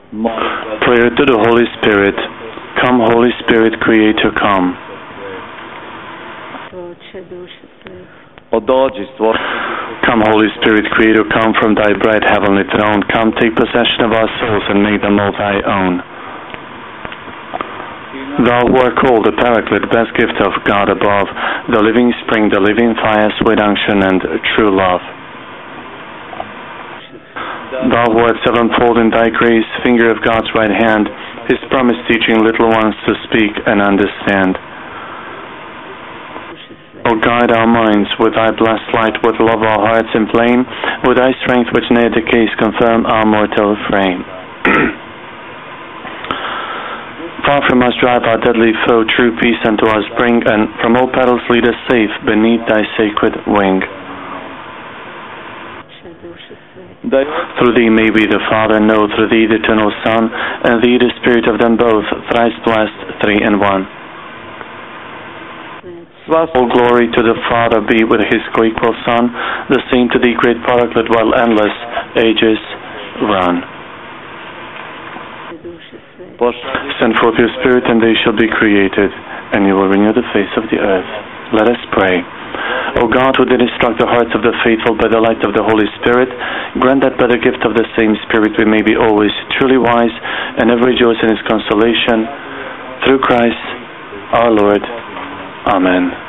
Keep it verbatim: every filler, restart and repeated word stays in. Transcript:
Prayer to the Holy Spirit. Come, Holy Spirit, Creator, come. Come, Holy Spirit, Creator, come from thy bright heavenly throne. Come, take possession of our souls and make them all thy own. Thou who art called the Paraclete, best gift of God above, the living spring, the living fire, sweet unction, and true love. Thou who art sevenfold in thy grace, finger of God's right hand, his promise teaching little ones to speak and understand. O guide our minds with thy blessed light, with love our hearts inflame, with thy strength which ne'er decays confirm our mortal frame. Far from us drive our deadly foe, true peace unto us bring, and from all perils lead us safe beneath thy sacred wing. Through thee may we the Father know, through thee the eternal Son, and thee the Spirit of them both, thrice blessed, three in one. All glory to the Father be with his co-equal Son, the same to thee, great Paraclete, while endless ages run. Send forth your Spirit, and they shall be created, and you will renew the face of the earth. Let us pray. O God, who did instruct the hearts of the faithful by the light of the Holy Spirit, grant that by the gift of the same Spirit we may be always truly wise and ever rejoice in his consolation. Through Christ our Lord. Amen.